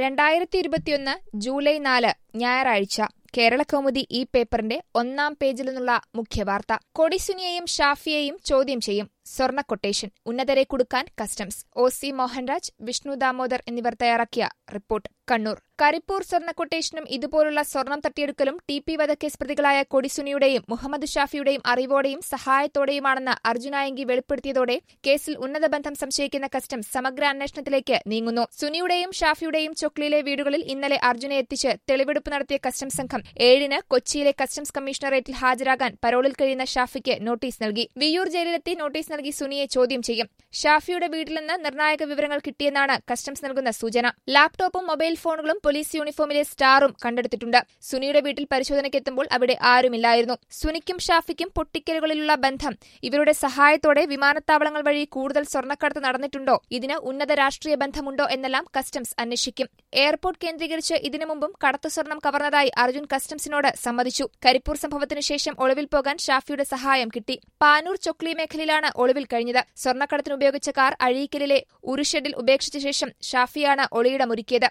2021 July 4 ഞായറാഴ്ച കേരളകൗമുദി ഈ പേപ്പറിന്റെ ഒന്നാം പേജിൽ നിന്നുള്ള മുഖ്യവാർത്ത. കൊടിസുനിയെയും ഷാഫിയെയും ചോദ്യം ചെയ്യും. സ്വർണ്ണ കൊട്ടേഷൻ ഉന്നതരെ കുടുക്കാൻ കസ്റ്റംസ്. ഒ.സി. മോഹൻരാജ്, വിഷ്ണു ദാമോദർ എന്നിവർ തയ്യാറാക്കിയ റിപ്പോർട്ട്. കണ്ണൂർ. കരിപ്പൂർ സ്വർണ്ണ കൊട്ടേഷനും ഇതുപോലുള്ള സ്വർണം തട്ടിയെടുക്കലും ടി.പി. വധക്കേസ് പ്രതികളായ കൊടിസുനിയുടെയും മുഹമ്മദ് ഷാഫിയുടെയും അറിവോടെയും സഹായത്തോടെയുമാണെന്ന് അർജുനായങ്കി വെളിപ്പെടുത്തിയതോടെ കേസിൽ ഉന്നത ബന്ധം സംശയിക്കുന്ന കസ്റ്റംസ് സമഗ്ര അന്വേഷണത്തിലേക്ക് നീങ്ങുന്നു. സുനിയുടെയും ഷാഫിയുടെയും ചൊക്ലിയിലെ വീടുകളിൽ ഇന്നലെ അർജുനെ എത്തിച്ച് തെളിവെടുപ്പ് നടത്തിയ കസ്റ്റംസ് സംഘം 7-ന് കൊച്ചിയിലെ കസ്റ്റംസ് കമ്മീഷണറേറ്റിൽ ഹാജരാകാൻ പരോളിൽ കഴിയുന്ന ഷാഫിക്ക് നോട്ടീസ് നൽകി. വിയ്യൂർ ജയിലിലെത്തി നോട്ടീസ് നൽകി സുനിയെ ചോദ്യം ചെയ്യും. ഷാഫിയുടെ വീട്ടിൽ നിന്ന് നിർണായക വിവരങ്ങൾ കിട്ടിയെന്നാണ് കസ്റ്റംസ് നൽകുന്ന സൂചന. ലാപ്ടോപ്പും മൊബൈൽ ഫോണുകളും പോലീസ് യൂണിഫോമിലെ സ്റ്റാറും കണ്ടെടുത്തിട്ടുണ്ട്. സുനിയുടെ വീട്ടിൽ പരിശോധനയ്ക്കെത്തുമ്പോൾ അവിടെ ആരുമില്ലായിരുന്നു. സുനിക്കും ഷാഫിക്കും പൊട്ടിക്കലുകളിലുള്ള ബന്ധം, ഇവരുടെ സഹായത്തോടെ വിമാനത്താവളങ്ങൾ വഴി കൂടുതൽ സ്വർണ്ണക്കടത്ത് നടന്നിട്ടുണ്ടോ, ഇതിന് ഉന്നത രാഷ്ട്രീയ ബന്ധമുണ്ടോ എന്നെല്ലാം കസ്റ്റംസ് അന്വേഷിക്കും. എയർപോർട്ട് കേന്ദ്രീകരിച്ച് ഇതിനു മുമ്പും കടത്തു സ്വർണം കവർന്നതായി അർജുൻ കസ്റ്റംസിനോട് സമ്മതിച്ചു. കരിപ്പൂർ സംഭവത്തിനു ശേഷം ഒളിവിൽ പോകാൻ ഷാഫിയുടെ സഹായം കിട്ടി. പാനൂർ ചൊക്ലി മേഖലയിലാണ് ഒളിവിൽ കഴിഞ്ഞത്. സ്വർണ്ണക്കടത്തിന് ഉപയോഗിച്ച കാർ അഴീക്കലിലെ ഉരുഷെഡിൽ ഉപേക്ഷിച്ച ശേഷം ഷാഫിയാണ് ഒളിയിടമൊരുക്കിയത്.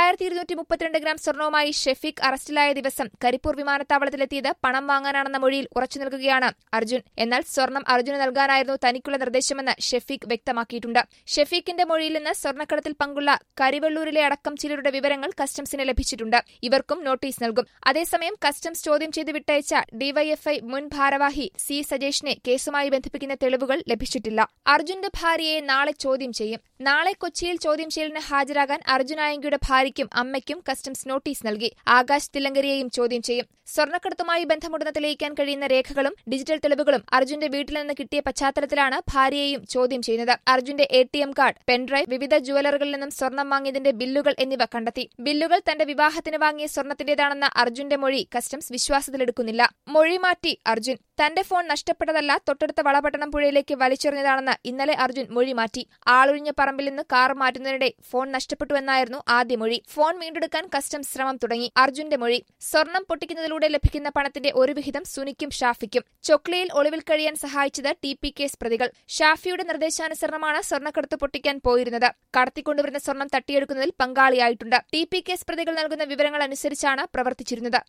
2232 ഗ്രാം സ്വർണവുമായി ഷെഫീഖ് അറസ്റ്റിലായ ദിവസം കരിപ്പൂർ വിമാനത്താവളത്തിലെത്തിയത് പണം വാങ്ങാനാണെന്ന മൊഴിയിൽ ഉറച്ചു നിൽക്കുകയാണ് അർജുൻ. എന്നാൽ സ്വർണം അർജുന് നൽകാനായിരുന്നു തനിക്കുള്ള നിർദ്ദേശമെന്ന് ഷെഫീഖ് വ്യക്തമാക്കിയിട്ടുണ്ട്. ഷെഫീഖിന്റെ മൊഴിയിൽ നിന്ന് സ്വർണ്ണക്കടത്തിൽ പങ്കുള്ള കരിവെള്ളൂരിലെ അടക്കം ചിലരുടെ വിവരങ്ങൾ കസ്റ്റംസിന് ലഭിച്ചിട്ടുണ്ട്. ഇവർക്കും നോട്ടീസ് നൽകും. അതേസമയം കസ്റ്റംസ് ചോദ്യം ചെയ്ത് വിട്ടയച്ച ഡിവൈഎഫ്ഐ മുൻ ഭാരവാഹി സി സജേഷിനെ കേസുമായി ബന്ധിപ്പിക്കുന്ന തെളിവുകൾ ലഭിച്ചിട്ടില്ല. അർജുന്റെ ഭാര്യയെ നാളെ ചോദ്യം ചെയ്യും. നാളെ കൊച്ചിയിൽ ചോദ്യം ചെയ്യലിന് ഹാജരാകാൻ അർജുനായങ്കിയുടെ ഭാര്യയ്ക്കും അമ്മയ്ക്കും കസ്റ്റംസ് നോട്ടീസ് നൽകി. ആകാശ് തില്ലങ്കരിയെയും ചോദ്യം ചെയ്യും. സ്വർണ്ണക്കടത്തുമായി ബന്ധമുണ്ടെന്ന് തെളിയിക്കാൻ കഴിയുന്ന രേഖകളും ഡിജിറ്റൽ തെളിവുകളും അർജുന്റെ വീട്ടിൽ നിന്ന് കിട്ടിയ പശ്ചാത്തലത്തിലാണ് ഭാര്യയെയും ചോദ്യം ചെയ്യുന്നത്. അർജുന്റെ ATM കാർഡ്, പെൻഡ്രൈവ്, വിവിധ ജുവലറികളിൽ നിന്നും സ്വർണം വാങ്ങിയതിന്റെ ബില്ലുകൾ എന്നിവ കണ്ടെത്തി. ബില്ലുകൾ തന്റെ വിവാഹത്തിന് വാങ്ങിയ സ്വർണത്തിന്റേതാണെന്ന അർജുന്റെ മൊഴി കസ്റ്റംസ് വിശ്വാസത്തിലെടുക്കുന്നില്ല. മൊഴി മാറ്റി അർജുൻ. തന്റെ ഫോൺ നഷ്ടപ്പെട്ടതല്ല, തൊട്ടടുത്ത വളപട്ടണം പുഴയിലേക്ക് വലിച്ചെറിഞ്ഞതാണെന്ന് ഇന്നലെ അർജുൻ മൊഴി മാറ്റി. ആളൊഴിഞ്ഞ പറമ്പിൽ നിന്ന് കാർ മാറ്റുന്നതിനിടെ ഫോൺ നഷ്ടപ്പെട്ടുവെന്നായിരുന്നു ആദ്യ മൊഴി. ഫോൺ വീണ്ടെടുക്കാൻ കസ്റ്റംസ് ശ്രമം തുടങ്ങി. അർജുന്റെ മൊഴി. സ്വർണം പൊട്ടിക്കുന്നതിലൂടെ ലഭിക്കുന്ന പണത്തിന്റെ ഒരു വിഹിതം സുനിക്കും ഷാഫിക്കും. ചൊക്ലിയിൽ ഒളിവിൽ കഴിയാൻ സഹായിച്ചത് ടി.പി. കേസ് പ്രതികൾ. ഷാഫിയുടെ നിർദ്ദേശാനുസരണമാണ് സ്വർണ്ണക്കടത്ത് പൊട്ടിക്കാൻ പോയിരുന്നത്. കടത്തിക്കൊണ്ടുവരുന്ന സ്വർണം തട്ടിയെടുക്കുന്നതിൽ പങ്കാളിയായിട്ടുണ്ട്. ടി.പി. കേസ് പ്രതികൾ നൽകുന്ന വിവരങ്ങൾ അനുസരിച്ചാണ് പ്രവർത്തിച്ചിരുന്നത്.